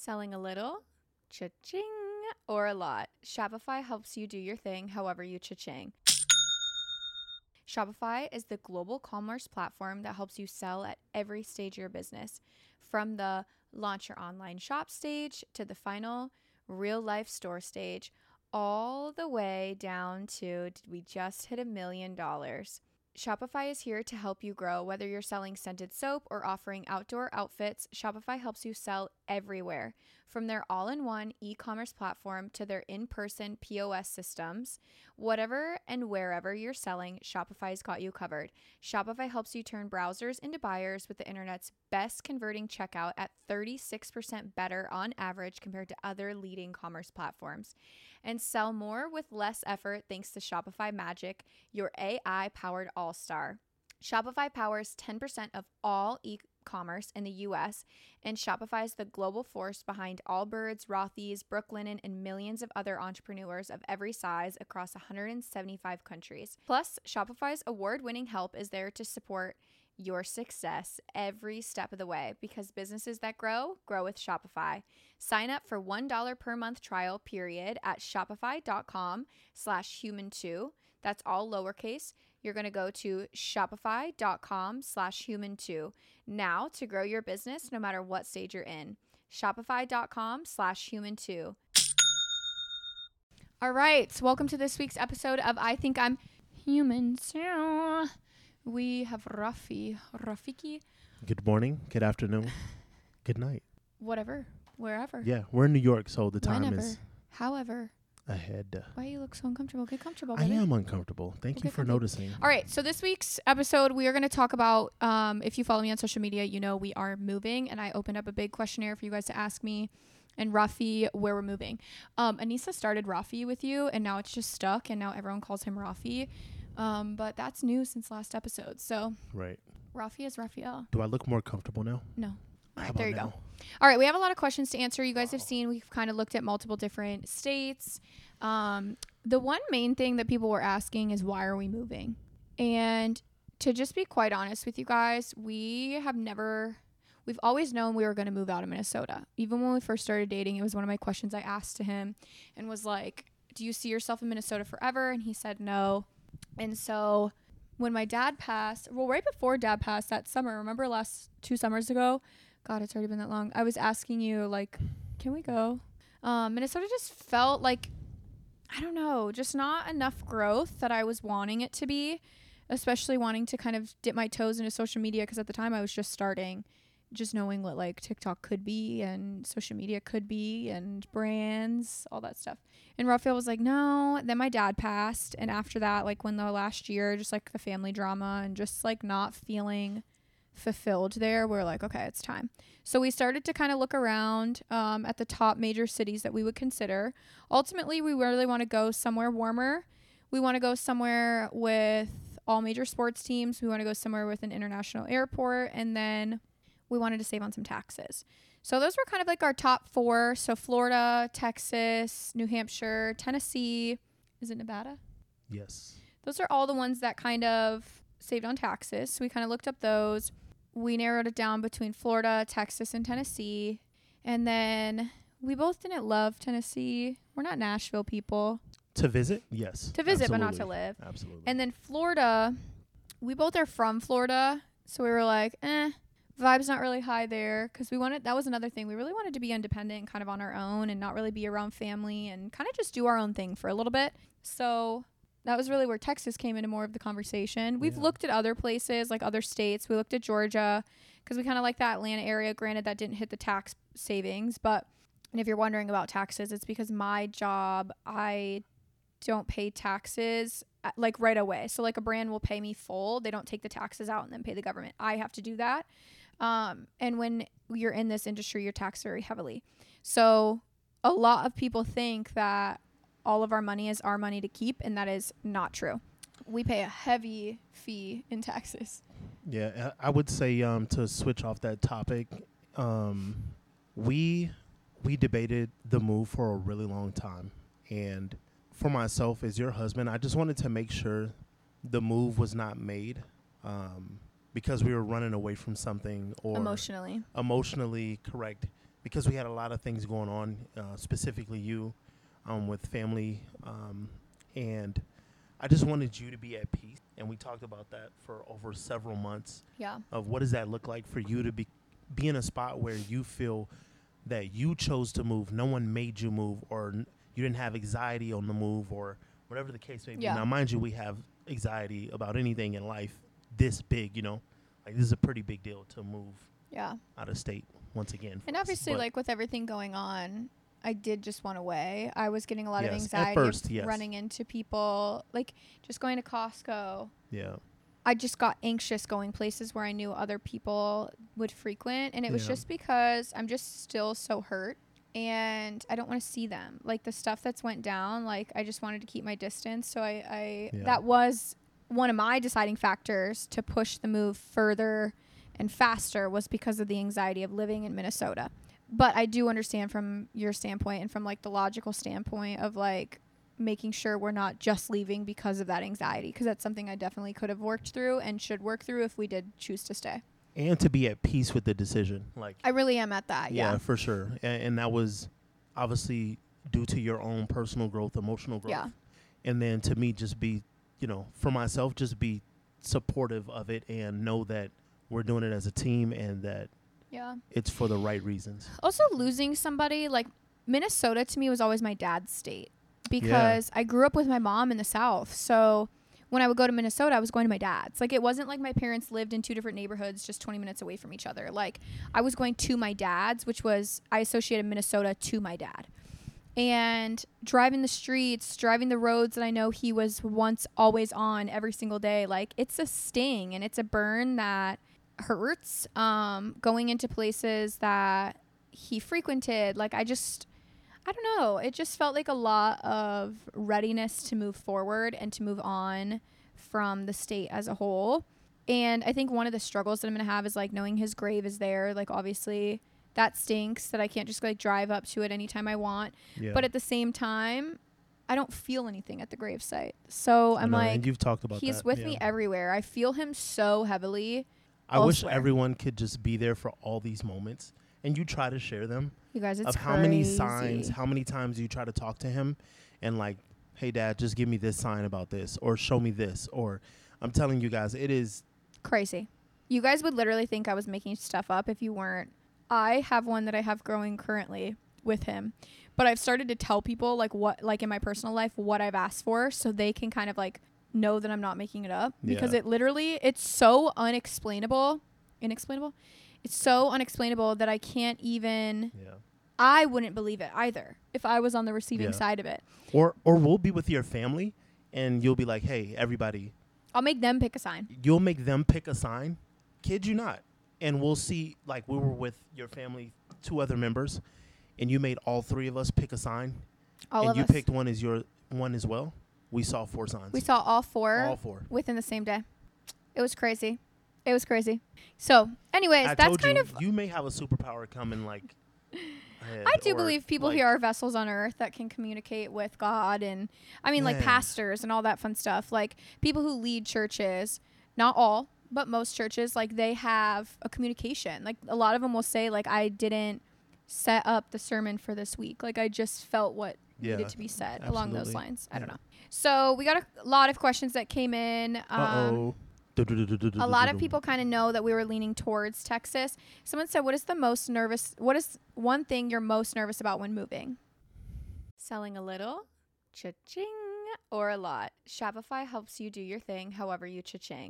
Selling a little, cha-ching, or a lot, Shopify helps you do your thing however you cha-ching. Shopify is the global commerce platform that helps you sell at every stage of your business, from the launch your online shop stage to the final real life store stage, all the way down to did we just hit $1 million? Shopify is here to help you grow. Whether you're selling scented soap or offering outdoor outfits, Shopify helps you sell everywhere. From their all-in-one e-commerce platform to their in-person POS systems, whatever and wherever you're selling, Shopify's got you covered. Shopify helps you turn browsers into buyers with the internet's best converting checkout at 36% better on average compared to other leading commerce platforms. And sell more with less effort thanks to Shopify Magic, your AI-powered all-star. Shopify powers 10% of all e-commerce in the U.S., and Shopify is the global force behind Allbirds, Rothy's, Brooklinen, and millions of other entrepreneurs of every size across 175 countries. Plus, Shopify's award-winning help is there to support your success every step of the way, because businesses that grow with Shopify. Sign up for $1 per month trial period at shopify.com/human2. That's all lowercase. You're going to go to shopify.com/human2 now to grow your business no matter what stage you're in. Shopify.com/human2. All right. So welcome to this week's episode of I Think I'm Human Too. We have Rafiki. Good morning, good afternoon, good night. Whatever, wherever. Yeah, we're in New York, so the time Whenever. is However. ahead. Why you look so uncomfortable? Get comfortable, I baby. am uncomfortable. Thank you for noticing. All right, so this week's episode, we are going to talk about, if you follow me on social media, you know we are moving, and I opened up a big questionnaire for you guys to ask me and Rafi where we're moving. Anissa started Rafi with you, and now it's just stuck, and now everyone calls him Rafi. But that's new since last episode. So right. Rafi is Raphael. Do I look more comfortable now? No. How about there you now? go. All right, we have a lot of questions to answer. You guys have seen, we've kind of looked at multiple different states. The one main thing that people were asking is, why are we moving? And to just be quite honest with you guys, we've always known we were going to move out of Minnesota. Even when we first started dating, it was one of my questions I asked to him and was like, do you see yourself in Minnesota forever? And he said no. And so when my dad passed, right before dad passed that summer, remember last 2 summers ago? God, it's already been that long. I was asking you, like, can we go? Minnesota just felt like, I don't know, just not enough growth that I was wanting it to be, especially wanting to kind of dip my toes into social media, because at the time I was just starting, just knowing what like TikTok could be and social media could be and brands, all that stuff. And Raphael was like, no. Then my dad passed. And after that, like when the last year, just like the family drama and just like not feeling fulfilled there, we're like, okay, it's time. So we started to kind of look around at the top major cities that we would consider. Ultimately, we really want to go somewhere warmer. We want to go somewhere with all major sports teams. We want to go somewhere with an international airport. And then we wanted to save on some taxes. So those were kind of like our top 4. So Florida, Texas, New Hampshire, Tennessee. Is it Nevada? Yes. Those are all the ones that kind of saved on taxes. So we kind of looked up those. We narrowed it down between Florida, Texas, and Tennessee. And then we both didn't love Tennessee. We're not Nashville people. To visit? Yes. To visit, absolutely. but not to live. Absolutely. And then Florida, we both are from Florida. So we were like, vibe's not really high there, because that was another thing. We really wanted to be independent and kind of on our own and not really be around family and kind of just do our own thing for a little bit. So that was really where Texas came into more of the conversation. We've looked at other places, like other states. We looked at Georgia because we kind of like that Atlanta area. Granted, that didn't hit the tax savings, and if you're wondering about taxes, it's because my job, I don't pay taxes like right away. So like a brand will pay me full. They don't take the taxes out and then pay the government. I have to do that. And when you're in this industry, you're taxed very heavily. So a lot of people think that all of our money is our money to keep, and that is not true. We pay a heavy fee in taxes. Yeah, I would say to switch off that topic, we debated the move for a really long time. And for myself as your husband, I just wanted to make sure the move was not made because we were running away from something or emotionally correct. because we had a lot of things going on, specifically you, with family, and I just wanted you to be at peace. And we talked about that for over several months. Yeah. Of what does that look like for you to be in a spot where you feel that you chose to move, no one made you move, or you didn't have anxiety on the move, or whatever the case may be. Yeah. Now, mind you, we have anxiety about anything in life this big, like this is a pretty big deal to move Yeah. out of state once again. And obviously, like with everything going on, I did just want away. I was getting a lot of Yes, anxiety at first, of yes. running into people, like just going to Costco. Yeah. I just got anxious going places where I knew other people would frequent. And it was Yeah. just because I'm just still so hurt and I don't want to see them. Like the stuff that's went down, like I just wanted to keep my distance. So that was one of my deciding factors to push the move further and faster, was because of the anxiety of living in Minnesota. But I do understand from your standpoint and from like the logical standpoint of like making sure we're not just leaving because of that anxiety, because that's something I definitely could have worked through and should work through if we did choose to stay. And to be at peace with the decision. Like I really am at that. Yeah. for sure. And that was obviously due to your own personal growth, emotional growth. Yeah. And then to me, just be, for myself, just be supportive of it and know that we're doing it as a team and that it's for the right reasons. Also, losing somebody, like Minnesota to me was always my dad's state, because I grew up with my mom in the South. So when I would go to Minnesota, I was going to my dad's. Like, it wasn't like my parents lived in two different neighborhoods just 20 minutes away from each other. Like, I was going to my dad's, which was, I associated Minnesota to my dad. And driving the streets, driving the roads that I know he was once always on every single day, like, it's a sting and it's a burn that hurts. Going into places that he frequented, like, I don't know. It just felt like a lot of readiness to move forward and to move on from the state as a whole. And I think one of the struggles that I'm going to have is like knowing his grave is there. Like, obviously that stinks that I can't just like drive up to it anytime I want. Yeah. But at the same time, I don't feel anything at the gravesite. So I'm like, and you've talked about he's with me everywhere. I feel him so heavily. I wish everyone could just be there for all these moments. And you try to share them. You guys, it's of how many signs, how many times you try to talk to him and like, hey, Dad, just give me this sign about this, or show me this, or I'm telling you guys, it is crazy. You guys would literally think I was making stuff up if you weren't. I have one that I have growing currently with him, but I've started to tell people like what, like in my personal life, what I've asked for, so they can kind of like know that I'm not making it up, because it literally, it's so inexplainable. It's so unexplainable that I can't even, I wouldn't believe it either if I was on the receiving side of it. Or we'll be with your family and you'll be like, hey, everybody. I'll make them pick a sign. You'll make them pick a sign. Kid you not. And we'll see, like we were with your family, 2 other members, and you made all 3 of us pick a sign. All of us. And you picked one as your one as well. We saw 4 signs. We saw all 4 within the same day. It was crazy. It was crazy. So, anyways, that's kind of... You may have a superpower coming, like... I do believe people here are vessels on earth that can communicate with God. And, I mean, like pastors and all that fun stuff. Like, people who lead churches, not all, but most churches, like, they have a communication. Like, a lot of them will say, like, I didn't set up the sermon for this week. Like, I just felt what needed to be said along those lines. I don't know. So, we got a lot of questions that came in. A lot of people kind of know that we were leaning towards Texas. Someone said, what is one thing you're most nervous about when moving? Selling a little, cha-ching, or a lot. Shopify helps you do your thing however you cha-ching.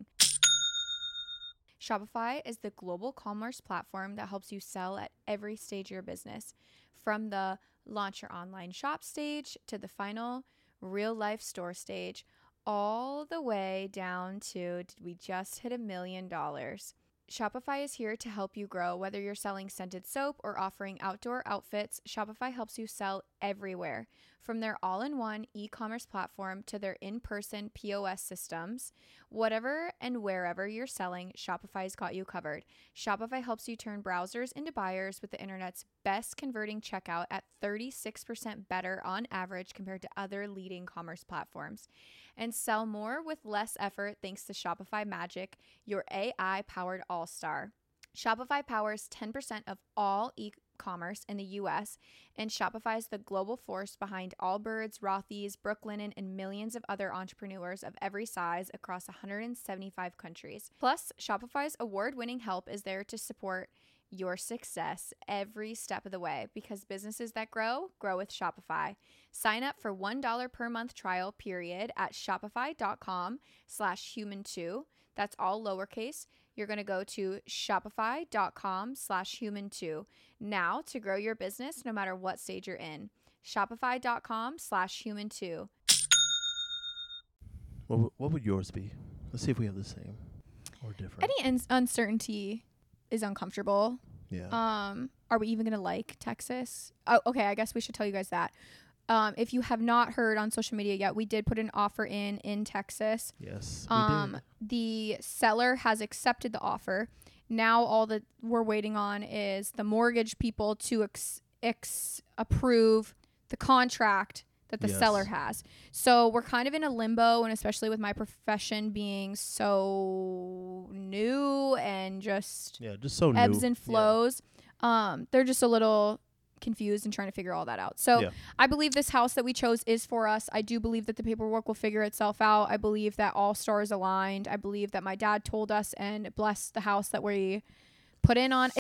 Shopify is the global commerce platform that helps you sell at every stage of your business. From the launch your online shop stage to the final real life store stage, all the way down to, did we just hit $1 million? Shopify is here to help you grow. Whether you're selling scented soap or offering outdoor outfits, Shopify helps you sell everywhere. From their all-in-one e-commerce platform to their in-person POS systems, whatever and wherever you're selling, Shopify's got you covered. Shopify helps you turn browsers into buyers with the internet's best converting checkout at 36% better on average compared to other leading commerce platforms. And sell more with less effort thanks to Shopify Magic, your AI-powered all-star. Shopify powers 10% of all commerce in the US, and Shopify is the global force behind Allbirds, Rothy's, Brooklinen, and millions of other entrepreneurs of every size across 175 countries. Plus, Shopify's award-winning help is there to support your success every step of the way, because businesses that grow with Shopify. Sign up for $1 per month trial period at shopify.com/human2. That's all lowercase. You're going to go to shopify.com/human2 now to grow your business no matter what stage you're in. Shopify.com/human2. What would yours be? Let's see if we have the same or different. Any uncertainty is uncomfortable. Yeah. Are we even going to like Texas? Oh, okay. I guess we should tell you guys that. If you have not heard on social media yet, we did put an offer in Texas. Yes, we did. The seller has accepted the offer. Now all that we're waiting on is the mortgage people to approve the contract that the seller has. So we're kind of in a limbo, and especially with my profession being so new and just so ebbs new. and flows. They're just a little confused and trying to figure all that out. So I believe this house that we chose is for us. I do believe that the paperwork will figure itself out. I believe that all stars aligned. I believe that my dad told us and blessed the house that we put in on.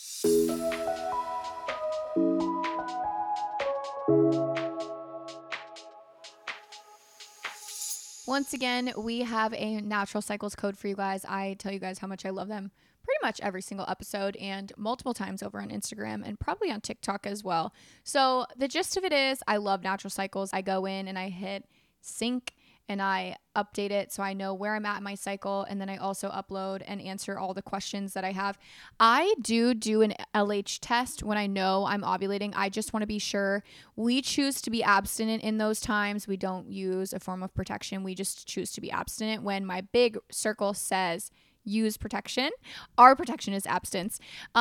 Once again, we have a Natural Cycles code for you guys. I tell you guys how much I love them pretty much every single episode and multiple times over on Instagram and probably on TikTok as well. So the gist of it is I love Natural Cycles. I go in and I hit sync and I update it so I know where I'm at in my cycle, and then I also upload and answer all the questions that I have. I do an LH test when I know I'm ovulating. I just want to be sure. We choose to be abstinent in those times. We don't use a form of protection. We just choose to be abstinent when my big circle says use protection. Our protection is abstinence.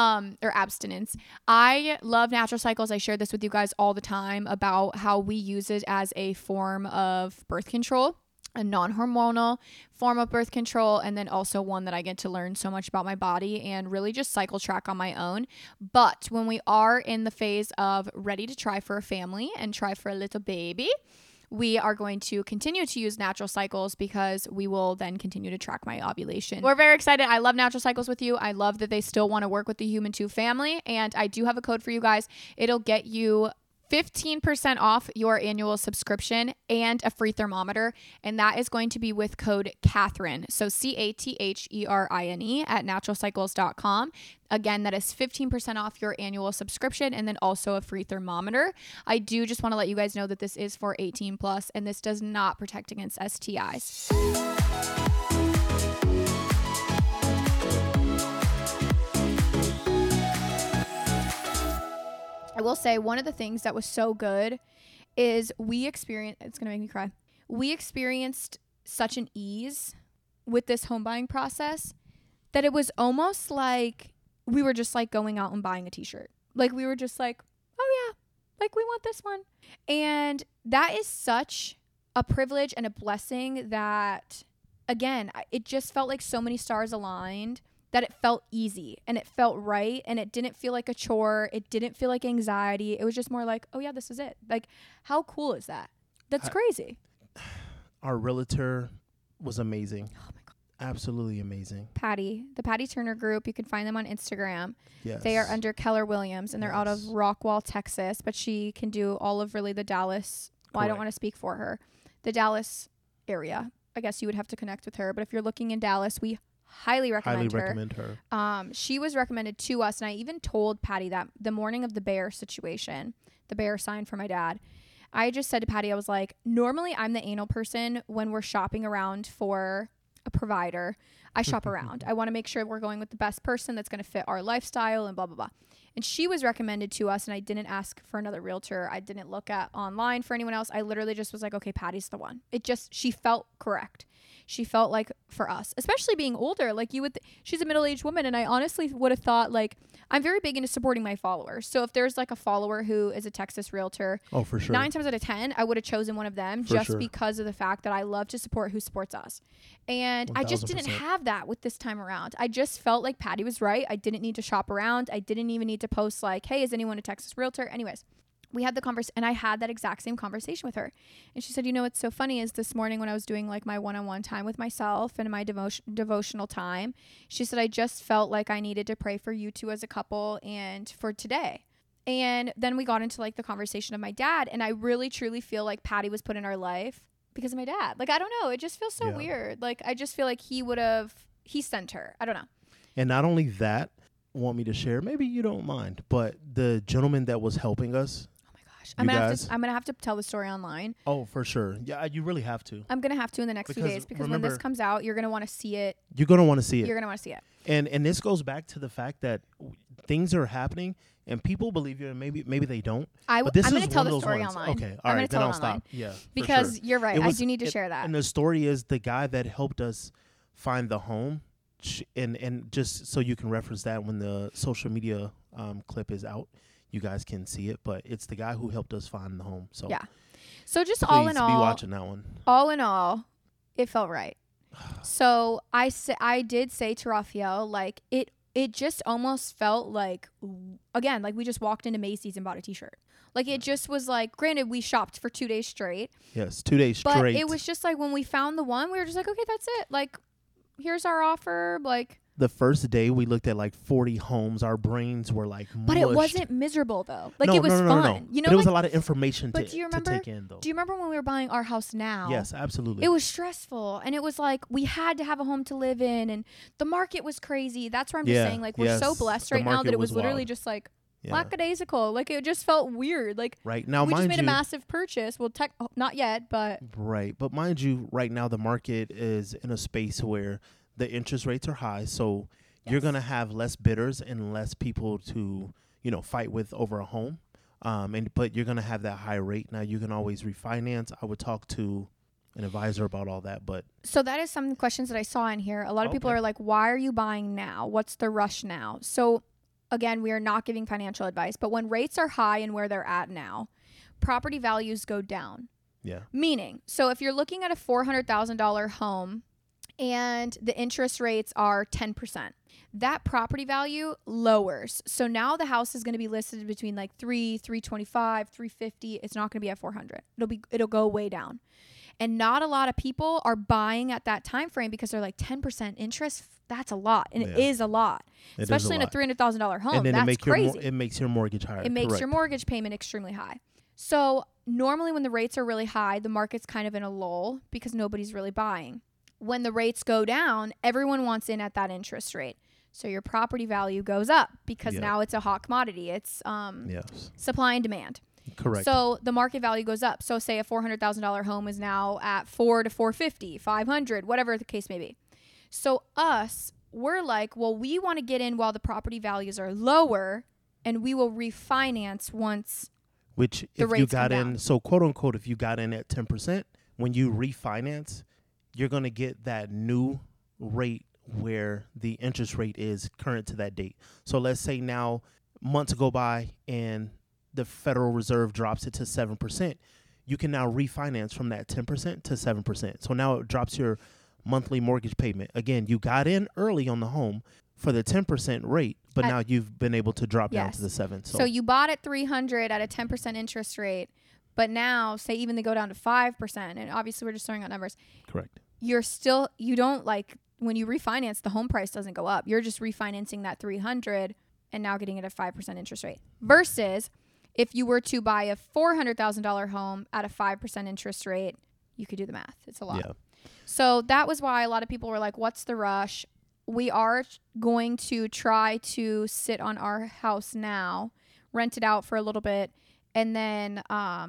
I love Natural Cycles. I share this with you guys all the time about how we use it as a form of birth control, a non-hormonal form of birth control, and then also one that I get to learn so much about my body and really just cycle track on my own. But when we are in the phase of ready to try for a family and try for a little baby, we are going to continue to use Natural Cycles because we will then continue to track my ovulation. We're very excited. I love Natural Cycles with you. I love that they still want to work with the Human 2 family. And I do have a code for you guys. It'll get you 15% off your annual subscription and a free thermometer. And that is going to be with code Catherine. So CATHERINE at naturalcycles.com. Again, that is 15% off your annual subscription and then also a free thermometer. I do just want to let you guys know that this is for 18 plus and this does not protect against STIs. I will say one of the things that was so good is it's going to make me cry. We experienced such an ease with this home buying process that it was almost like we were just like going out and buying a t-shirt. Like we were just like, oh yeah, like we want this one. And that is such a privilege and a blessing that, again, it just felt like so many stars aligned that it felt easy and it felt right and it didn't feel like a chore. It didn't feel like anxiety. It was just more like, oh yeah, this is it. Like, how cool is that? That's crazy. Our realtor was amazing. Oh my God. Absolutely amazing. Patty, the Patty Turner Group. You can find them on Instagram. Yes. They are under Keller Williams and they're out of Rockwall, Texas, but she can do all of really the Dallas. Well, I don't want to speak for her. The Dallas area. I guess you would have to connect with her, but if you're looking in Dallas, we highly recommend her. She was recommended to us, and I even told Patty that the morning of the bear situation, the bear sign for my dad, I just said to Patty, I was like, normally I'm the anal person when we're shopping around for a provider. I shop around. I want to make sure we're going with the best person that's going to fit our lifestyle and blah, blah, blah. And she was recommended to us, and I didn't ask for another realtor. I didn't look at online for anyone else. I literally just was like, okay, Patty's the one. She felt correct. she felt like for us, especially being older, like she's a middle-aged woman. And I honestly would have thought, like, I'm very big into supporting my followers. So if there's like a follower who is a Texas realtor, Oh, for sure. 9 times out of 10, I would have chosen one of them because of the fact that I love to support who supports us. And I just didn't 1000%. have that with this time around. I just felt like Patty was right. I didn't need to shop around. I didn't even need to post like, hey, is anyone a Texas realtor? Anyways, we had the conversation, and I had that exact same conversation with her. And she said, you know, what's so funny is this morning when I was doing like my one-on-one time with myself and my devotional time, she said, I just felt like I needed to pray for you two as a couple and for today. And then we got into like the conversation of my dad. And I really, truly feel like Patty was put in our life because of my dad. Like, I don't know. It just feels so weird. Like, I just feel like he sent her. I don't know. And not only that, want me to share, maybe you don't mind, but the gentleman that was helping us. I'm gonna have to tell the story online. Oh, for sure. Yeah, you really have to. I'm gonna have to in the next few days because when this comes out, you're gonna want to see it. You're gonna want to see it. You're gonna want to see it. And this goes back to the fact that things are happening and people believe you, and maybe they don't. I'm gonna tell the story online. Okay, all right, then I'll stop. Yeah, because you're right. I do need to share that. And the story is the guy that helped us find the home, and just so you can reference that when the social media clip is out. You guys can see it, but it's the guy who helped us find the home. So yeah. So just all in all, be watching that one. All in all, it felt right. So I did say to Raphael, like it just almost felt like, again, like we just walked into Macy's and bought a t-shirt. Like it just was like, granted, we shopped for 2 days straight. Yes, 2 days straight. But it was just like when we found the one, we were just like, okay, that's it. Like, here's our offer. Like. The first day we looked at like 40 homes. Our brains were like mushed. But it wasn't miserable though. Like it was fun. No. You know, but it was a lot of information to take in though. Do you remember when we were buying our house now? Yes, absolutely. It was stressful and it was like we had to have a home to live in and the market was crazy. That's where I'm just saying like we're so blessed right now that it was literally just like lackadaisical. Like it just felt weird. Like right now, we just made a massive purchase. Well, not yet, but right. But mind you, right now the market is in a space where the interest rates are high, so you're gonna have less bidders and less people to, fight with over a home. But you're gonna have that high rate. Now you can always refinance. I would talk to an advisor about all that, but so that is some questions that I saw in here. A lot of people are like, why are you buying now? What's the rush now? So again, we are not giving financial advice, but when rates are high and where they're at now, property values go down. Yeah. Meaning, so if you're looking at a $400,000 home and the interest rates are 10%, that property value lowers. So now the house is going to be listed between like 325, 350. It's not going to be at 400. It'll go way down. And not a lot of people are buying at that time frame because they're like 10% interest. That's a lot. And it is a lot. Especially in a $300,000 home. And then that's crazy. It makes your mortgage higher. It makes your mortgage payment extremely high. So normally when the rates are really high, the market's kind of in a lull because nobody's really buying. When the rates go down, everyone wants in at that interest rate. So your property value goes up because now it's a hot commodity. It's supply and demand. Correct. So the market value goes up. So say a $400,000 home is now at $400 to $450, $500, whatever the case may be. So we're like, well, we want to get in while the property values are lower, and we will refinance once Which the if rates you got come in, down. so quote unquote, if you got in at 10%, when you refinance, you're going to get that new rate where the interest rate is current to that date. So let's say now months go by and the Federal Reserve drops it to 7%. You can now refinance from that 10% to 7%. So now it drops your monthly mortgage payment. Again, you got in early on the home for the 10% rate, but now you've been able to drop down to the 7. So you bought at $300 at a 10% interest rate, but now say even they go down to 5%, and obviously we're just throwing out numbers. Correct. You don't like when you refinance, the home price doesn't go up. You're just refinancing that $300 and now getting it at 5% interest rate. Versus if you were to buy a $400,000 home at a 5% interest rate, you could do the math. It's a lot. Yeah. So that was why a lot of people were like, what's the rush? We are going to try to sit on our house now, rent it out for a little bit, and then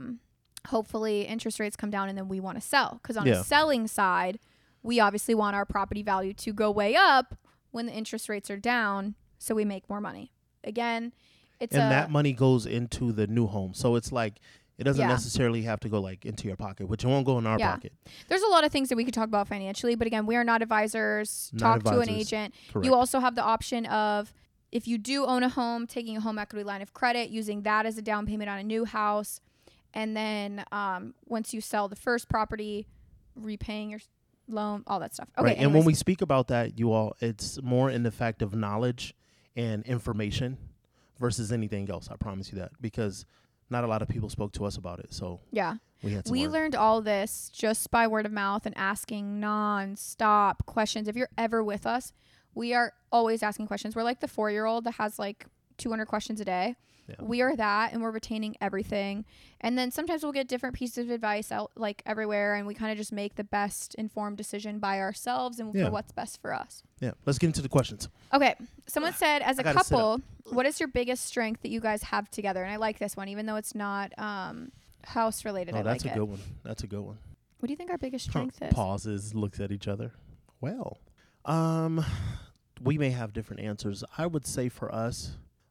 hopefully interest rates come down and then we want to sell. Because on the selling side, we obviously want our property value to go way up when the interest rates are down so we make more money. Again, that money goes into the new home. So it's like It doesn't Yeah. necessarily have to go like into your pocket, which it won't go in our Yeah. pocket. There's a lot of things that we could talk about financially, but again, we are not advisors. Not Talk to an advisors. agent. Correct. You also have the option of, if you do own a home, taking a home equity line of credit, using that as a down payment on a new house. And then once you sell the first property, repaying your loan, all that stuff. Okay. Right. And when anyways. we speak about that, you all, it's more in the fact of knowledge and information versus anything else. I promise you that, because not a lot of people spoke to us about it. So Yeah. we had to We learn. learned all this just by word of mouth and asking non-stop questions. If you're ever with us, we are always asking questions. We're like the 4-year-old that has like 200 questions a day. Yeah. We are that, and we're retaining everything. And then sometimes we'll get different pieces of advice out like everywhere, and we kind of just make the best informed decision by ourselves and Yeah. for what's best for us. Yeah. Let's get into the questions. Okay. Someone said, as I a gotta sit couple, what is your biggest strength that you guys have together? And I like this one, even though it's not house related. Oh, I that's like a it. good one. That's a good one. What do you think our biggest strength is? Pauses, looks at each other. Well, we may have different answers. I would say for us,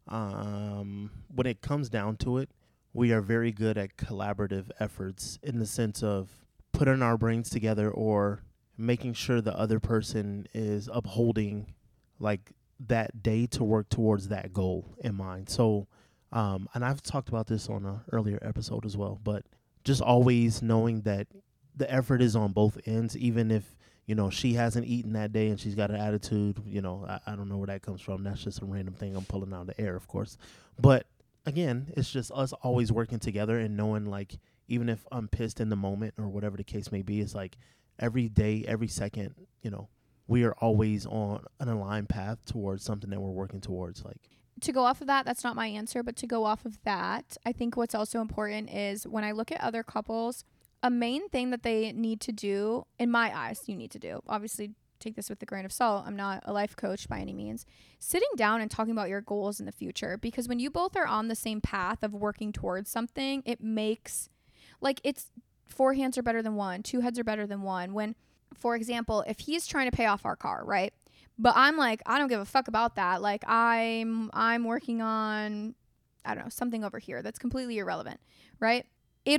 when it comes down to it, we are very good at collaborative efforts in the sense of putting our brains together or making sure the other person is upholding like that day to work towards that goal in mind. So, and I've talked about this on an earlier episode as well, but just always knowing that the effort is on both ends, even if, you know, she hasn't eaten that day and she's got an attitude, you know, I don't know where that comes from. That's just a random thing I'm pulling out of the air, of course. But again, it's just us always working together and knowing, like, even if I'm pissed in the moment or whatever the case may be, it's like every day, every second, you know, we are always on an aligned path towards something that we're working towards. Like, To go off of that, that's not my answer, but to go off of that, I think what's also important is when I look at other couples, a main thing that they need to do, in my eyes, you need to do, obviously take this with a grain of salt, I'm not a life coach by any means, sitting down and talking about your goals in the future, because when you both are on the same path of working towards something, it makes, like, it's 4 hands are better than one, 2 heads are better than one. When, for example, if he's trying to pay off our car, right? But I'm like, I don't give a fuck about that. Like, I'm working on, I don't know, something over here that's completely irrelevant, right?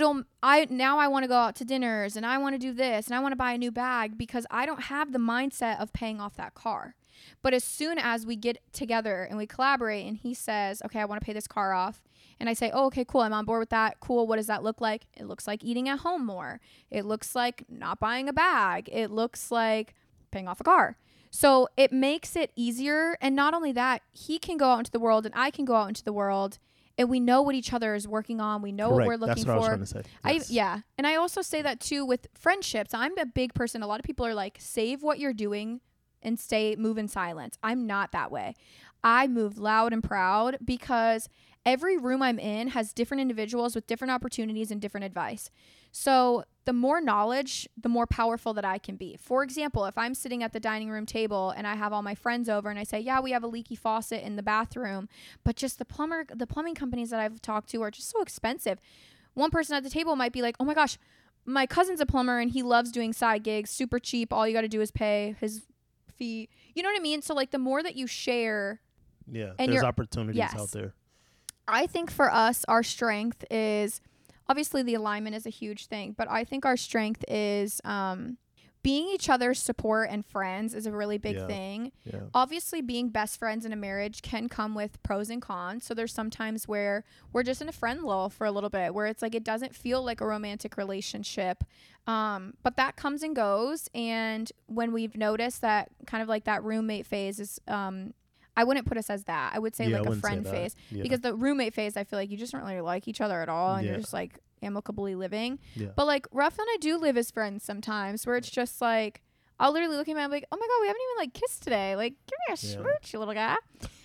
I want to go out to dinners and I want to do this and I want to buy a new bag because I don't have the mindset of paying off that car. But as soon as we get together and we collaborate and he says, okay, I want to pay this car off. And I say, oh, okay, cool. I'm on board with that. Cool. What does that look like? It looks like eating at home more. It looks like not buying a bag. It looks like paying off a car. So it makes it easier. And not only that, he can go out into the world and I can go out into the world and we know what each other is working on. We know what we're looking That's what for. I was trying to say. Yes. Yeah. And I also say that too with friendships. I'm a big person. A lot of people are like, save what you're doing and move in silence. I'm not that way. I move loud and proud because every room I'm in has different individuals with different opportunities and different advice. So the more knowledge, the more powerful that I can be. For example, if I'm sitting at the dining room table and I have all my friends over and I say, yeah, we have a leaky faucet in the bathroom, but just the plumbing companies that I've talked to are just so expensive. One person at the table might be like, oh my gosh, my cousin's a plumber and he loves doing side gigs, super cheap. All you got to do is pay his fee. You know what I mean? So like the more that you share. Yeah, And there's opportunities yes. out there. I think for us, our strength is, obviously the alignment is a huge thing, but I think our strength is being each other's support and friends is a really big thing. Yeah. Obviously, being best friends in a marriage can come with pros and cons. So there's some times where we're just in a friend lull for a little bit, where it's like it doesn't feel like a romantic relationship. But that comes and goes. And when we've noticed that kind of like that roommate phase is I wouldn't put us as that. I would say like a friend phase. Yeah. Because the roommate phase, I feel like you just don't really like each other at all. And Yeah. you're just like amicably living. Yeah. But like Ruff and I do live as friends sometimes where it's just like, I'll literally look at him and I'm like, oh my God, we haven't even like kissed today. Like, give me a smooch, you little guy.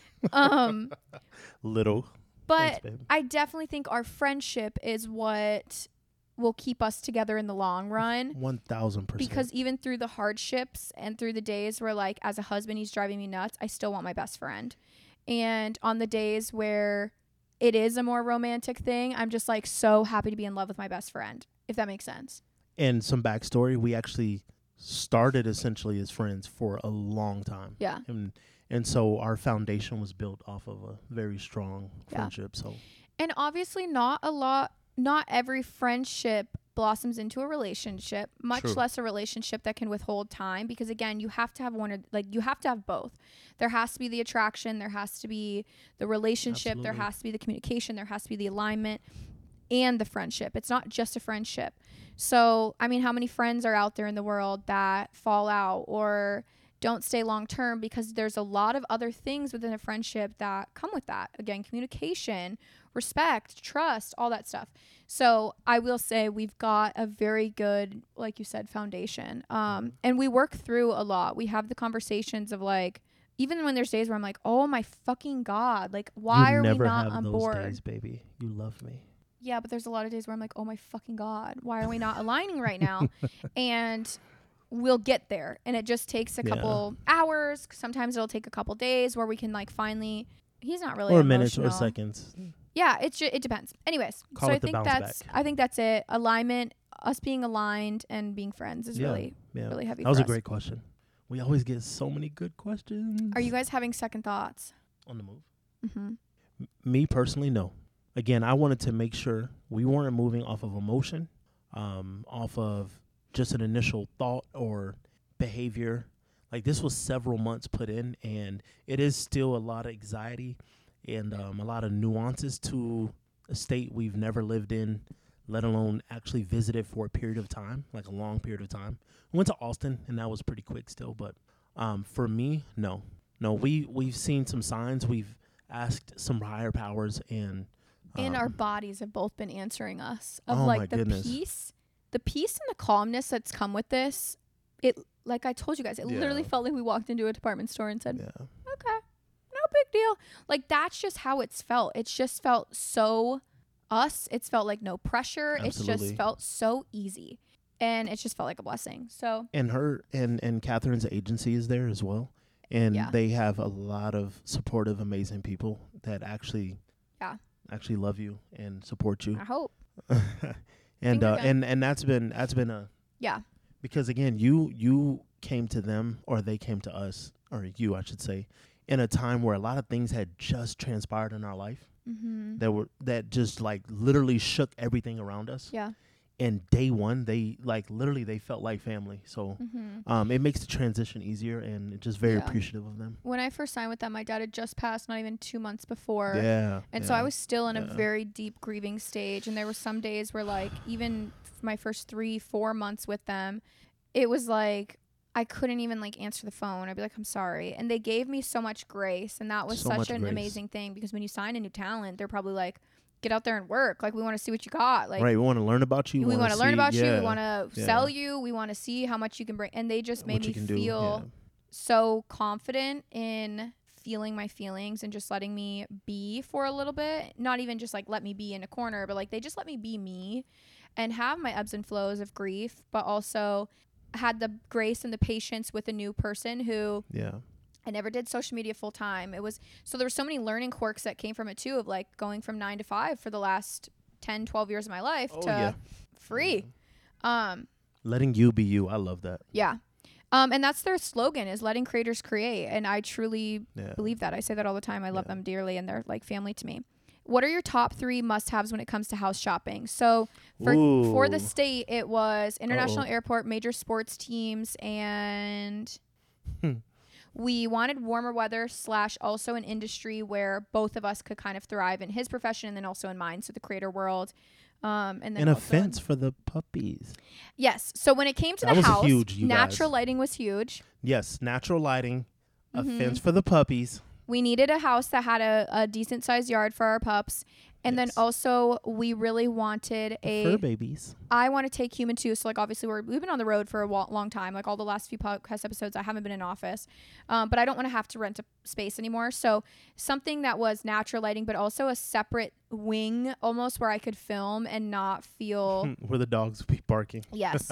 Little. But Thanks, babe. I definitely think our friendship is what will keep us together in the long run. 1,000%. Because even through the hardships and through the days where like as a husband he's driving me nuts, I still want my best friend. And on the days where it is a more romantic thing, I'm just like so happy to be in love with my best friend, if that makes sense. And some backstory, we actually started essentially as friends for a long time. Yeah. And so our foundation was built off of a very strong friendship. So And obviously not a lot not every friendship blossoms into a relationship, much True. less a relationship that can withhold time, because again, you have to have you have to have both. There has to be the attraction, there has to be the relationship, there Absolutely. has to be the communication, there has to be the alignment and the friendship. It's not just a friendship. So, I mean, how many friends are out there in the world that fall out or don't stay long term because there's a lot of other things within a friendship that come with that. Again, communication, respect, trust, all that stuff. So I will say we've got a very good, like you said, foundation. And we work through a lot. We have the conversations of like, even when there's days where I'm like, oh my fucking God, like, why you are we never not have on those board? days, baby. You love me. Yeah, but there's a lot of days where I'm like, oh my fucking God, why are we not aligning right now? And we'll get there. And it just takes a Yeah. couple hours. Sometimes it'll take a couple days where we can like finally, he's not really Or minutes or emotional. seconds. Yeah, it depends. Anyways, Call so it the bounce back. I think that's it. Alignment, us being aligned and being friends is really heavy That was for a us. great question. We always get so many good questions. Are you guys having second thoughts? on the move? Mm-hmm. Me personally, no. Again, I wanted to make sure we weren't moving off of emotion, off of just an initial thought or behavior. Like, this was several months put in, and it is still a lot of anxiety and a lot of nuances to a state we've never lived in, let alone actually visited for a period of time, like a long period of time. We went to Austin, and that was pretty quick still. But for me, no. We've seen some signs. We've asked some higher powers, and Our bodies have both been answering us of Oh my like the goodness. peace and the calmness that's come with this. It, like I told you guys, it Yeah. literally felt like we walked into a department store and said, yeah, okay, no big deal. Like, that's just how it's felt. It's just felt so us. It's felt like no pressure. It's Absolutely. just felt so easy. And it just felt like a blessing. So and her and Catherine's agency is there as well, and Yeah. they have a lot of supportive, amazing people that actually love you and support you. I hope. and Finger gun. and that's been a Yeah. because again, you came to them, or they came to us, or you, I should say, in a time where a lot of things had just transpired in our life Mm-hmm. that just like literally shook everything around us. Yeah. And day one, they like literally they felt like family. So Mm-hmm. it makes the transition easier, and just very Yeah. appreciative of them. When I first signed with them, my dad had just passed not even 2 months before. Yeah. And yeah. so I was still in a Yeah. very deep grieving stage. And there were some days where, like, even my first 3-4 months with them, it was like I couldn't even like answer the phone. I'd be like, I'm sorry. And they gave me so much grace. And that was So such much an grace. amazing thing, because when you sign a new talent, they're probably like, get out there and work. Like, we want to see what you got. Like, right. We want to learn about you. we want to learn about you. We want to Yeah. sell you. We want to see how much you can bring. And they just made what me you can feel do. so confident in feeling my feelings and just letting me be for a little bit. Not even just like let me be in a corner, but like they just let me be me and have my ebbs and flows of grief, but also had the grace and the patience with a new person who Yeah. I never did social media full time. It was, so there were so many learning quirks that came from it too, of like going from 9 to 5 for the last 10, 12 years of my life Oh, to yeah. free. Letting you be you. I love that. Yeah. And that's their slogan, is letting creators create. And I truly Yeah. believe that. I say that all the time. I love Yeah. them dearly, and they're like family to me. What are your top 3 must-haves when it comes to house shopping? So for the Ooh. state, it was international Uh-oh. airport, major sports teams, and Hmm. we wanted warmer weather / also an industry where both of us could kind of thrive in his profession and then also in mine, so the creator world. And then And a also fence for the puppies. Yes. So when it came to That the was house, huge, you natural guys. lighting was huge. Yes. Natural lighting. A Mhm. fence for the puppies. We needed a house that had a decent sized yard for our pups. And then Yes. also we really wanted Fur babies. I want to take human too. So like obviously we've been on the road for a long time. Like all the last few podcast episodes, I haven't been in office, but I don't want to have to rent a space anymore. So something that was natural lighting, but also a separate wing almost where I could film and not feel Where the dogs would be barking. yes.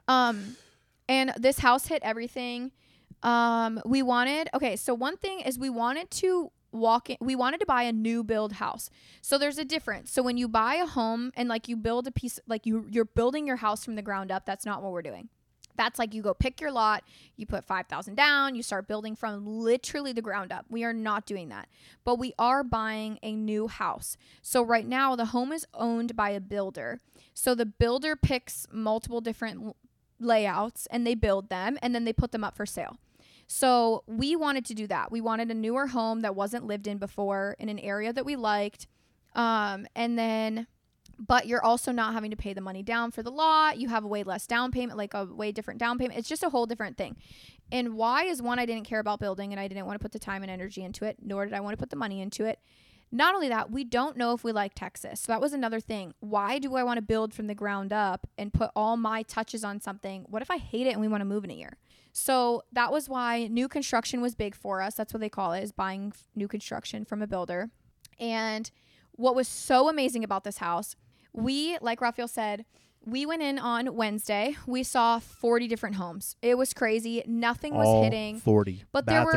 And this house hit everything. We wanted, so one thing is we wanted to we wanted to buy a new build house. So there's a difference. So when you buy a home and like you build a piece, like you're building your house from the ground up, that's not what we're doing. That's like you go pick your lot, you put 5,000 down, you start building from literally the ground up. We are not doing that. But we are buying a new house. So right now the home is owned by a builder. So the builder picks multiple different layouts and they build them and then they put them up for sale. So we wanted to do that. We wanted a newer home that wasn't lived in before in an area that we liked. But you're also not having to pay the money down for the lot. You have a way less down payment, like a way different down payment. It's just a whole different thing. And why is one, I didn't care about building and I didn't want to put the time and energy into it, nor did I want to put the money into it. Not only that, we don't know if we like Texas. So that was another thing. Why do I want to build from the ground up and put all my touches on something? What if I hate it and we want to move in a year? So that was why new construction was big for us. That's what they call it, is buying new construction from a builder. And what was so amazing about this house, we, like Raphael said, we went in on Wednesday. We saw 40 different homes. It was crazy. Nothing was hitting. 40. But Bathrooms,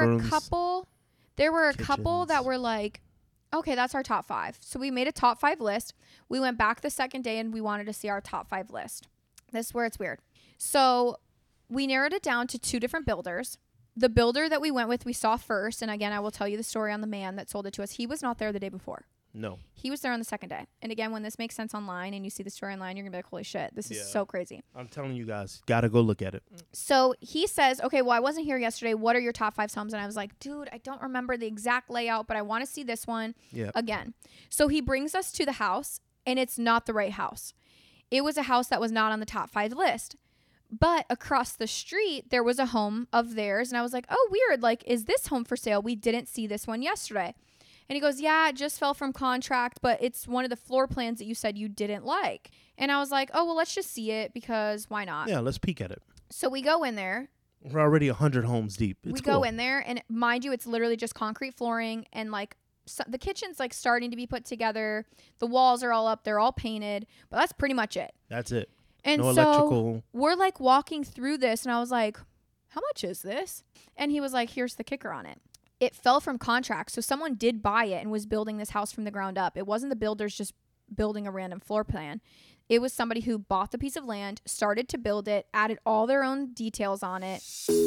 there were a couple that kitchens. were like, okay, that's our top 5. So we made a top 5 list. We went back the second day and we wanted to see our top 5 list. This is where it's weird. So we narrowed it down to 2 different builders. The builder that we went with, we saw first. And again, I will tell you the story on the man that sold it to us. He was not there the day before. No. He was there on the second day. And again, when this makes sense online and you see the story online, you're going to be like, holy shit, this is so crazy. I'm telling you guys, got to go look at it. So he says, okay, well, I wasn't here yesterday. What are your top 5 homes? And I was like, dude, I don't remember the exact layout, but I want to see this one again. So he brings us to the house and it's not the right house. It was a house that was not on the top 5 list. But across the street, there was a home of theirs. And I was like, oh, weird. Like, is this home for sale? We didn't see this one yesterday. And he goes, yeah, it just fell from contract, but it's one of the floor plans that you said you didn't like. And I was like, oh, well, let's just see it because why not? Yeah, let's peek at it. So we go in there. We're already 100 homes deep. It's go in there, and mind you, it's literally just concrete flooring, and like the kitchen's like starting to be put together. The walls are all up. They're all painted, but that's pretty much it. That's it. And no so electrical. We're like walking through this, and I was like, how much is this? And he was like, here's the kicker on it. It fell from contract. So someone did buy it and was building this house from the ground up. It wasn't the builders just building a random floor plan. It was somebody who bought the piece of land, started to build it, added all their own details on it.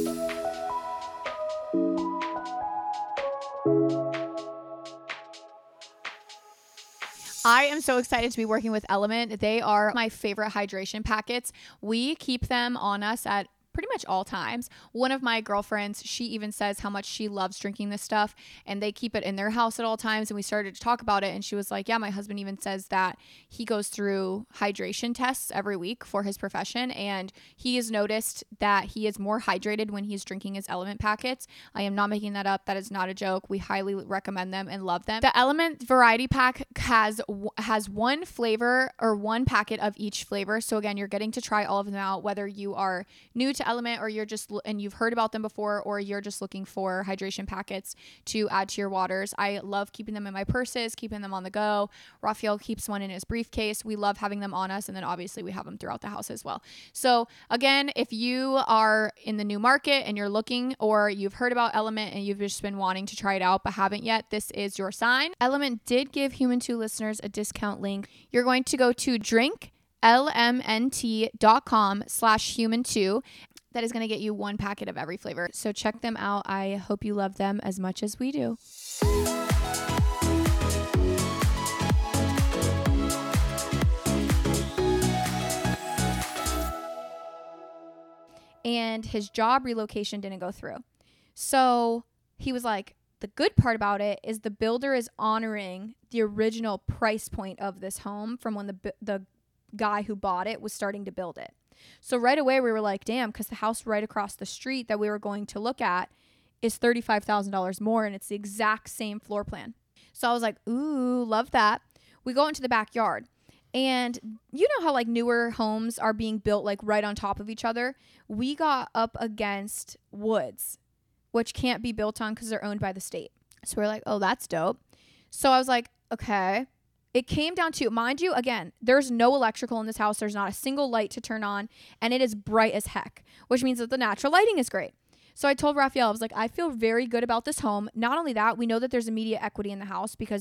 I am so excited to be working with Element. They are my favorite hydration packets. We keep them on us at pretty much all times. One of my girlfriends, she even says how much she loves drinking this stuff, and they keep it in their house at all times. And we started to talk about it, and she was like, yeah, my husband even says that he goes through hydration tests every week for his profession, and he has noticed that he is more hydrated when he's drinking his Element packets. I am not making that up. That is not a joke. We highly recommend them and love them. The Element variety pack has one flavor or one packet of each flavor. So again, you're getting to try all of them out, whether you are new to Element or you're just and you've heard about them before, or you're just looking for hydration packets to add to your waters. I love keeping them in my purses, keeping them on the go. Raphael keeps one in his briefcase. We love having them on us, and then obviously we have them throughout the house as well. So again, if you are in the new market and you're looking, or you've heard about Element and you've just been wanting to try it out but haven't yet, this is your sign. Element did give Human 2 listeners a discount link. You're going to go to drinklmnt.com/human2. That is going to get you one packet of every flavor. So check them out. I hope you love them as much as we do. And his job relocation didn't go through. So he was like, the good part about it is the builder is honoring the original price point of this home from when the guy who bought it was starting to build it. So right away we were like, damn, because the house right across the street that we were going to look at is $35,000 more, and it's the exact same floor plan. So I was like, ooh, love that. We go into the backyard, and you know how like newer homes are being built like right on top of each other? We got up against woods, which can't be built on because they're owned by the state. So we're like, oh, that's dope. So I was like, okay. It came down to, mind you, again, there's no electrical in this house. There's not a single light to turn on, and it is bright as heck, which means that the natural lighting is great. So I told Raphael, I was like, I feel very good about this home. Not only that, we know that there's immediate equity in the house because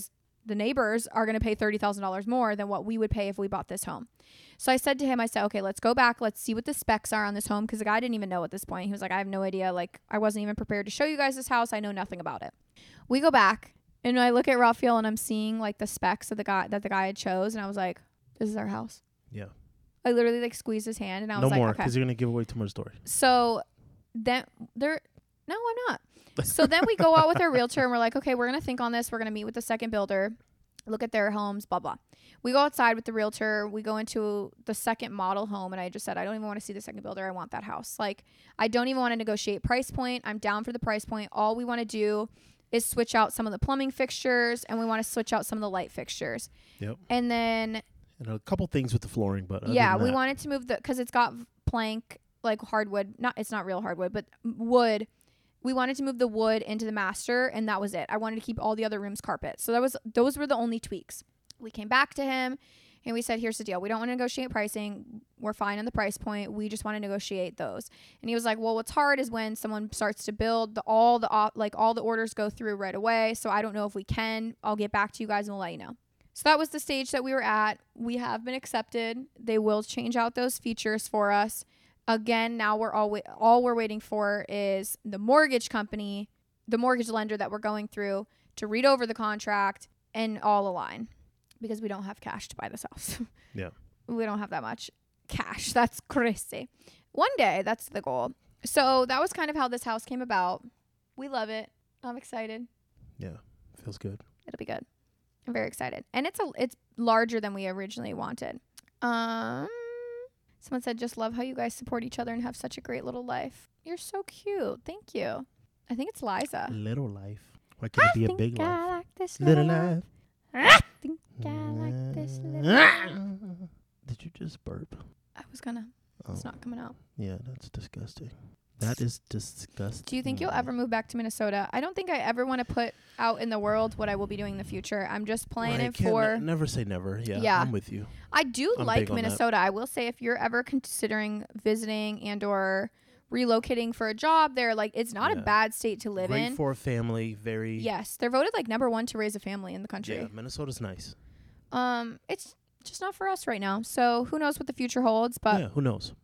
the neighbors are going to pay $30,000 more than what we would pay if we bought this home. So I said to him, I said, okay, let's go back. Let's see what the specs are on this home. Because the guy didn't even know at this point. He was like, I have no idea. Like, I wasn't even prepared to show you guys this house. I know nothing about it. We go back and I look at Raphael and I'm seeing like the specs of the guy that the guy had chose. And I was like, this is our house. Yeah. I literally like squeezed his hand and I was No like, more, okay. because you're going to give away too much story. So then no, I'm not. So then we go out with our realtor and we're like, okay, we're going to think on this. We're going to meet with the second builder, look at their homes, blah, blah. We go outside with the realtor. We go into the second model home. And I just said, I don't even want to see the second builder. I want that house. Like, I don't even want to negotiate price point. I'm down for the price point. All we want to do is switch out some of the plumbing fixtures and we want to switch out some of the light fixtures. Yep. And then, and a couple things with the flooring, but yeah, we wanted to move because it's got plank, like hardwood. It's not real hardwood, but wood. We wanted to move the wood into the master, and that was it. I wanted to keep all the other rooms carpet. So those were the only tweaks. We came back to him, and we said, here's the deal. We don't want to negotiate pricing. We're fine on the price point. We just want to negotiate those. And he was like, well, what's hard is when someone starts to build, all the orders go through right away. So I don't know if we can. I'll get back to you guys, and we'll let you know. So that was the stage that we were at. We have been accepted. They will change out those features for us. Again, now all we're waiting for is the mortgage company, the mortgage lender that we're going through to read over the contract and all align, because we don't have cash to buy this house. Yeah. We don't have that much cash. That's crazy. One day, that's the goal. So that was kind of how this house came about. We love it. I'm excited. Yeah. Feels good. It'll be good. I'm very excited. And it's larger than we originally wanted. Someone said, just love how you guys support each other and have such a great little life. You're so cute. Thank you. I think it's Liza. Little life. Why can't it be a big life? I like this Little life. I think I like this little life. Did you just burp? I was gonna. It's not coming out. Yeah, that's disgusting. That is disgusting. Do you think you'll ever move back to Minnesota? I don't think I ever want to put out in the world what I will be doing in the future. I'm just playing it for... Never say never. Yeah, I'm with you. I do like Minnesota. I will say, if you're ever considering visiting and or relocating for a job there, like, it's not a bad state to live in. Great for a family. Very... Yes. They're voted like #1 to raise a family in the country. Yeah, Minnesota's nice. It's just not for us right now. So who knows what the future holds, but... Yeah, who knows?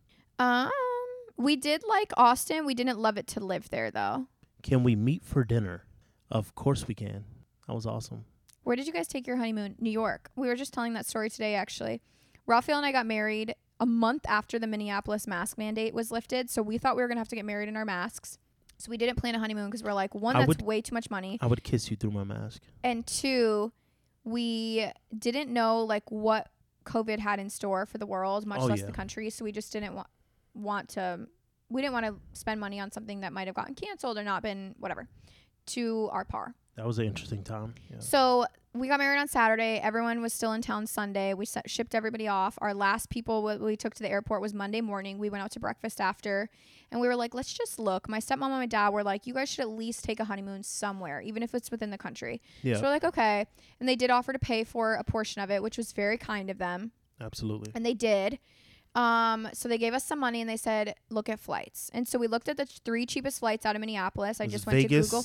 We did like Austin. We didn't love it to live there, though. Can we meet for dinner? Of course we can. That was awesome. Where did you guys take your honeymoon? New York. We were just telling that story today, actually. Raphael and I got married a month after the Minneapolis mask mandate was lifted, so we thought we were going to have to get married in our masks. So we didn't plan a honeymoon because we're like, one, that's way too much money. I would kiss you through my mask. And two, we didn't know like what COVID had in store for the world, much less the country. So we just didn't want to spend money on something that might have gotten canceled or not been whatever to our par. That was an interesting time. Yeah. So we got married on Saturday. Everyone was still in town Sunday. We shipped everybody off. Our last people we took to the airport was Monday morning. We went out to breakfast after, and we were like, let's just look. My stepmom and my dad were like, you guys should at least take a honeymoon somewhere, even if it's within the country. Yeah. So we're like, okay. And they did offer to pay for a portion of it, which was very kind of them. Absolutely. And they did. So they gave us some money and they said, look at flights. And so we looked at the 3 cheapest flights out of Minneapolis. I just went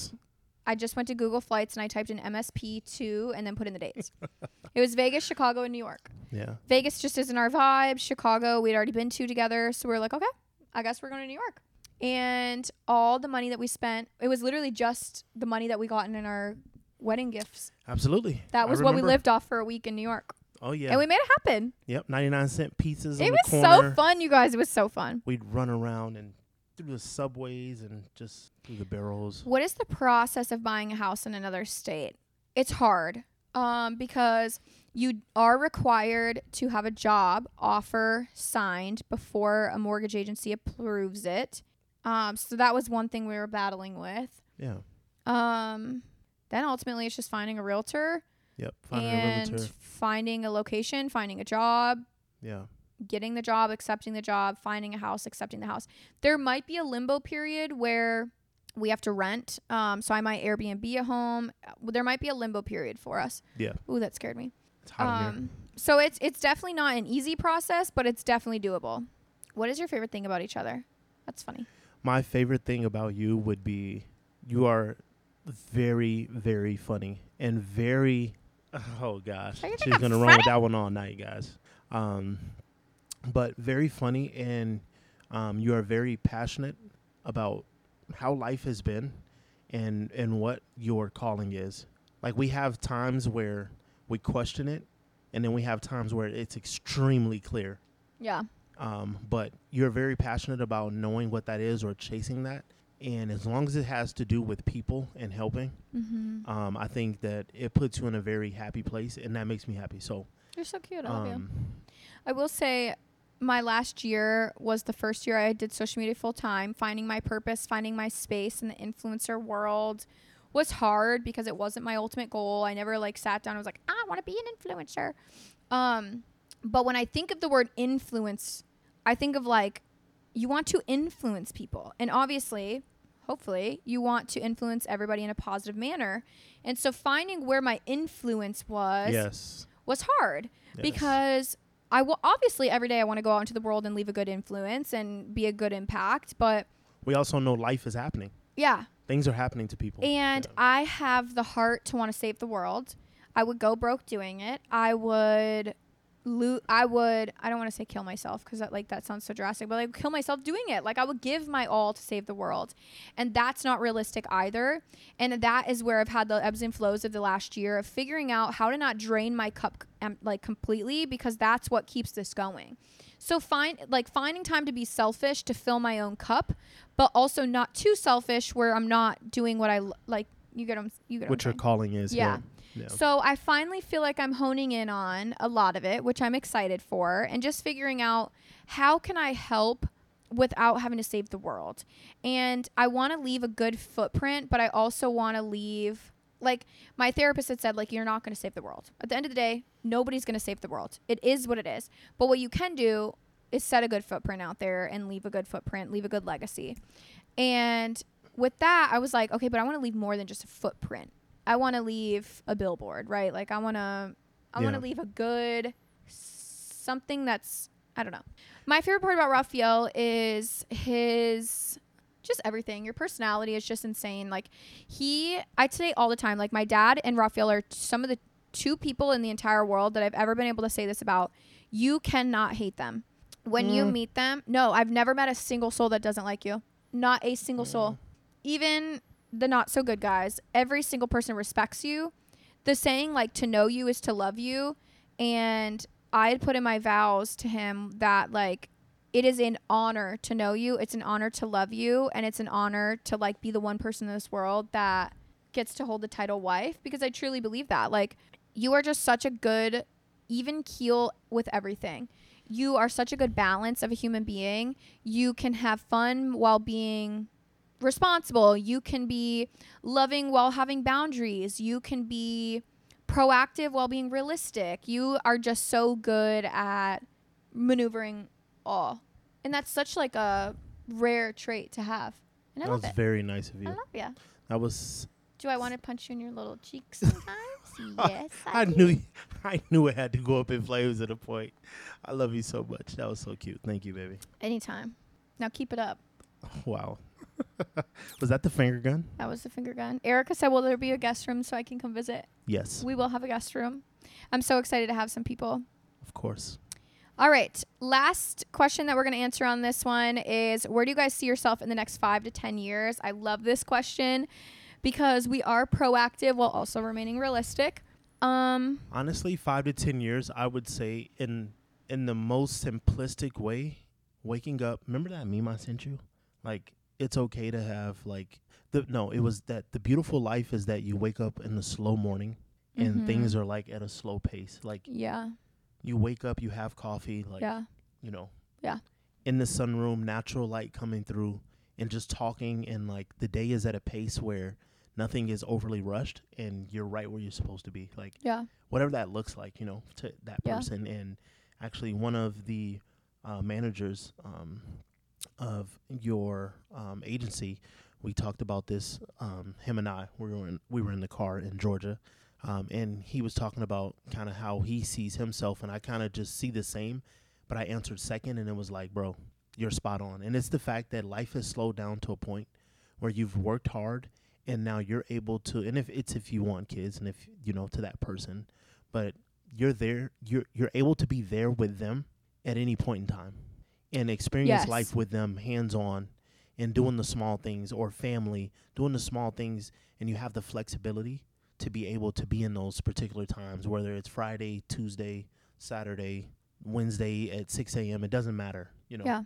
to Google Flights and I typed in MSP2 and then put in the dates. It was Vegas, Chicago, and New York. Yeah. Vegas just isn't our vibe. Chicago, we'd already been to together. So we were like, okay, I guess we're going to New York. And all the money that we spent, it was literally just the money that we got in our wedding gifts. Absolutely. That was what we lived off for a week in New York. Oh, yeah. And we made it happen. Yep. 99-cent pizzas on the corner. It was so fun, you guys. It was so fun. We'd run around and through the subways and just through the barrels. What is the process of buying a house in another state? It's hard because you are required to have a job offer signed before a mortgage agency approves it. So that was one thing we were battling with. Yeah. Then ultimately it's just finding a realtor. Yep. Finding a location, finding a job. Yeah. Getting the job, accepting the job, finding a house, accepting the house. There might be a limbo period where we have to rent. So I might Airbnb a home. There might be a limbo period for us. Yeah. Ooh, that scared me. It's hot in here. So it's definitely not an easy process, but it's definitely doable. What is your favorite thing about each other? That's funny. My favorite thing about you would be you are very, very funny and very Oh gosh, So you think she's I'm gonna run with fretting? that one all night, guys. But very funny, and you are very passionate about how life has been, and what your calling is. Like, we have times where we question it, and then we have times where it's extremely clear. Yeah. But you're very passionate about knowing what that is or chasing that. And as long as it has to do with people and helping, Mm-hmm. I think that it puts you in a very happy place, and that makes me happy. So, You're so cute. I love you. um, I will say my last year was the first year I did social media full time. Finding my purpose, finding my space in the influencer world was hard because it wasn't my ultimate goal. I never like sat down and was like, I want to be an influencer. But when I think of the word influence, I think of like you want to influence people. And obviously, hopefully, you want to influence everybody in a positive manner. And so finding where my influence yes. was hard Yes. because I will obviously every day I want to go out into the world and leave a good influence and be a good impact. But we also know life is happening. yeah. Things are happening to people. And Yeah. I have the heart to want to save the world. I would go broke doing it. I don't want to say kill myself because that sounds so drastic, but like kill myself doing it. Like I would give my all to save the world. And that's not realistic either. And that is where I've had the ebbs and flows of the last year of figuring out how to not drain my cup like completely, because that's what keeps this going. So finding time to be selfish to fill my own cup, but also not too selfish where I'm not doing what I like. You get what What your calling is. Yeah. Yeah. So I finally feel like I'm honing in on a lot of it, which I'm excited for, and just figuring out how can I help without having to save the world. And I want to leave a good footprint, but I also want to leave, like my therapist had said, like, you're not going to save the world. At the end of the day, nobody's going to save the world. It is what it is. But what you can do is set a good footprint out there and leave a good footprint, leave a good legacy. And with that, I was like, okay, but I want to leave more than just a footprint. I want to leave a billboard, right? Like I want to leave a good something that's, I don't know. My favorite part about Raphael is his just everything. Your personality is just insane. Like I say all the time, like my dad and Raphael are some of the two people in the entire world that I've ever been able to say this about. You cannot hate them. When you meet them, no, I've never met a single soul that doesn't like you. Not a single soul. Even the not so good guys, every single person respects you. The saying like to know you is to love you, and I had put in my vows to him that like it is an honor to know you, it's an honor to love you, and it's an honor to like be the one person in this world that gets to hold the title wife, because I truly believe that like you are just such a good even keel with everything. You are such a good balance of a human being. You can have fun while being responsible. You can be loving while having boundaries. You can be proactive while being realistic. You are just so good at maneuvering all. And that's such like a rare trait to have. And I love That was it. very nice of you. I love ya. That was. Do I want to punch you in your little cheeks sometimes? Yes. I knew it had to go up in flames at a point. I love you so much. That was so cute. Thank you, baby. Anytime. Now keep it up. Wow. Was that the finger gun? That was the finger gun. Erica said, will there be a guest room so I can come visit? Yes. We will have a guest room. I'm so excited to have some people. Of course. All right. Last question that we're going to answer on this one is, where do you guys see yourself in the next 5 to 10 years? I love this question because we are proactive while also remaining realistic. Honestly, 5 to 10 years, I would say in the most simplistic way, waking up. Remember that meme I sent you? Like, it's okay to have like it was that the beautiful life is that you wake up in the slow morning and things are like at a slow pace. Like, yeah, you wake up, you have coffee, like, yeah, in the sunroom, natural light coming through, and just talking, and like the day is at a pace where nothing is overly rushed and you're right where you're supposed to be. Like, yeah, whatever that looks like, to that person. And actually one of the managers of your agency, we talked about this, him and I, we were in the car in Georgia, and he was talking about kind of how he sees himself, and I kind of just see the same, but I answered second, and it was like, bro, you're spot on. And it's the fact that life has slowed down to a point where you've worked hard and now you're able to, and if you want kids, and if to that person, but you're there, you're able to be there with them at any point in time and experience Yes. life with them hands on and doing the small things, or family doing the small things, and you have the flexibility to be able to be in those particular times, whether it's Friday, Tuesday, Saturday, Wednesday at 6 a.m. It doesn't matter, Yeah.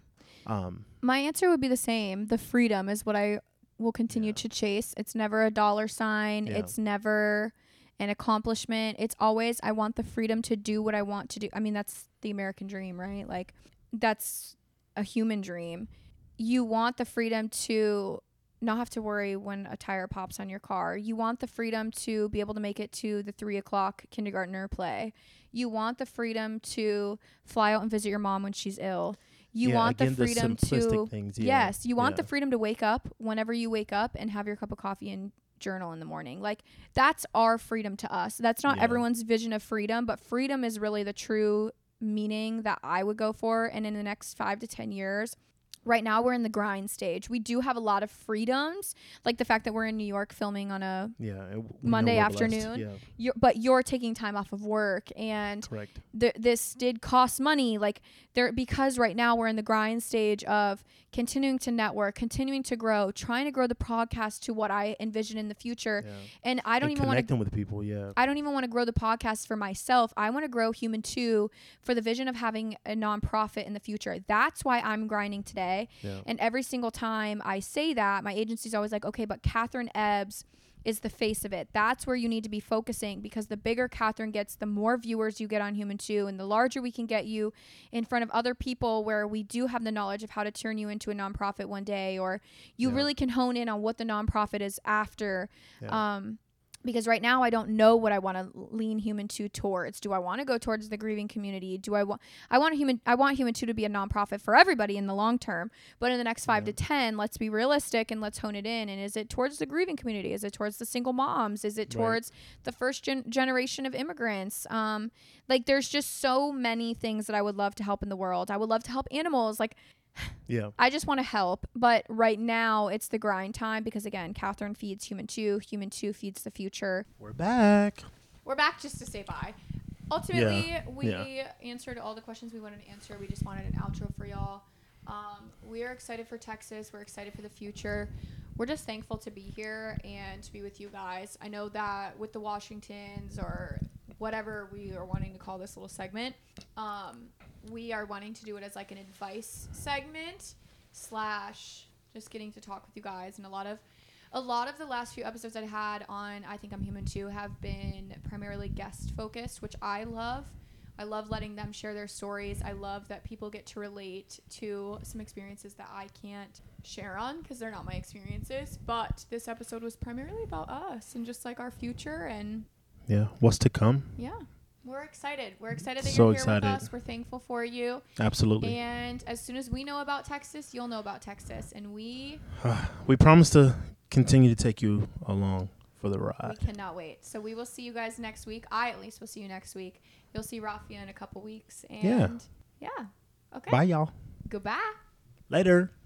My answer would be the same. The freedom is what I will continue to chase. It's never a dollar sign. Yeah. It's never an accomplishment. It's always, I want the freedom to do what I want to do. I mean, that's the American dream, right? Like, that's a human dream. You want the freedom to not have to worry when a tire pops on your car. You want the freedom to be able to make it to the 3:00 kindergartner play. You want the freedom to fly out and visit your mom when she's ill. You want the freedom to things, yes, you want the freedom to wake up whenever you wake up and have your cup of coffee and journal in the morning. Like, that's our freedom to us. That's not everyone's vision of freedom, but freedom is really the true meaning that I would go for. And in the next 5 to 10 years, right now we're in the grind stage. We do have a lot of freedoms, like the fact that we're in New York filming on a Monday afternoon. But you're taking time off of work, and correct. This did cost money, like because right now we're in the grind stage of continuing to network, continuing to grow, trying to grow the podcast to what I envision in the future. And I don't even want to connecting with people. I don't even want to grow the podcast for myself. I want to grow Human 2 for the vision of having a nonprofit in the future. That's why I'm grinding today. And every single time I say that, my agency's always like, okay, but Catherine Ebbs is the face of it. That's where you need to be focusing, because the bigger Catherine gets, the more viewers you get on Human 2, and the larger we can get you in front of other people where we do have the knowledge of how to turn you into a nonprofit one day, or you really can hone in on what the nonprofit is after. Because right now I don't know what I want to lean Human 2 towards. Do I want to go towards the grieving community? Do I want Human 2 to be a nonprofit for everybody in the long term, but in the next 5 to 10, let's be realistic and let's hone it in. And is it towards the grieving community? Is it towards the single moms? Is it towards the first generation of immigrants? Like, there's just so many things that I would love to help in the world. I would love to help animals. Like, I just want to help, but right now it's the grind time, because again, Catherine feeds Human 2, Human 2 feeds the future. We're back Just to say bye. Ultimately, we answered all the questions we wanted to answer. We just wanted an outro for y'all. We are excited for Texas. We're excited for the future. We're just thankful to be here and to be with you guys. I know that with the Washingtons, or whatever we are wanting to call this little segment, we are wanting to do it as like an advice segment / just getting to talk with you guys. And a lot of the last few episodes I had on I Think I'm Human 2 have been primarily guest focused, which I love. I love letting them share their stories. I love that people get to relate to some experiences that I can't share on because they're not my experiences. But this episode was primarily about us and just like our future and what's to come. We're excited. We're excited that So you're here with us. We're thankful for you. Absolutely. And as soon as we know about Texas, you'll know about Texas. And we promise to continue to take you along for the ride. We cannot wait. So we will see you guys next week. I at least will see you next week. You'll see Rafia in a couple weeks. And okay. Bye, y'all. Goodbye. Later.